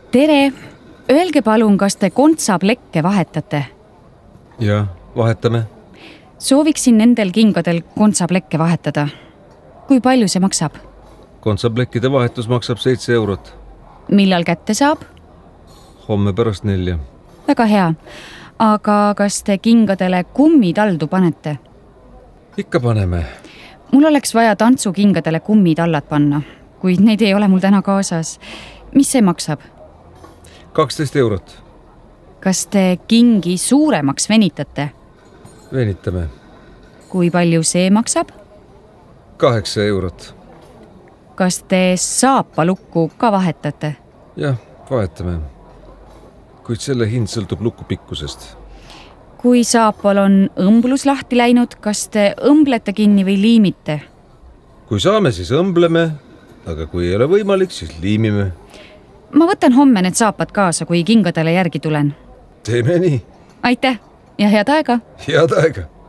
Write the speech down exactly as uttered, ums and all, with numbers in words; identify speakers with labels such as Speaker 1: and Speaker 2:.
Speaker 1: Tere! Öelge palun, kas te kontsaplekke vahetate?
Speaker 2: Jah, vahetame.
Speaker 1: Sooviksin nendel kingadel kontsaplekke vahetada. Kui palju see maksab?
Speaker 2: Kontsaplekkide vahetus maksab seitse eurot.
Speaker 1: Millal kätte saab?
Speaker 2: Homme pärast nelja.
Speaker 1: Väga hea. Aga kas te kingadele kummitaldu panete?
Speaker 2: Ikka paneme.
Speaker 1: Mul oleks vaja tantsukingadele kummitallad panna, kuid neid ei ole mul täna kaasas. Mis see maksab?
Speaker 2: kaksteist eurot.
Speaker 1: Kas te kingi suuremaks venitate?
Speaker 2: Venitame.
Speaker 1: Kui palju see maksab?
Speaker 2: kaheksa eurot.
Speaker 1: Kas te saapalukku ka vahetate?
Speaker 2: Jah, vahetame. Kuid selle hind sõltub luku pikkusest.
Speaker 1: Kui saapal on õmblus lahti läinud, kas te õmblete kinni või liimite?
Speaker 2: Kui saame, siis õmbleme, aga kui ei ole võimalik, siis liimime.
Speaker 1: Ma võtan homme need saapad kaasa, kui kingadele järgi tulen.
Speaker 2: Teeme nii.
Speaker 1: Aitäh ja head aega!
Speaker 2: Head aega!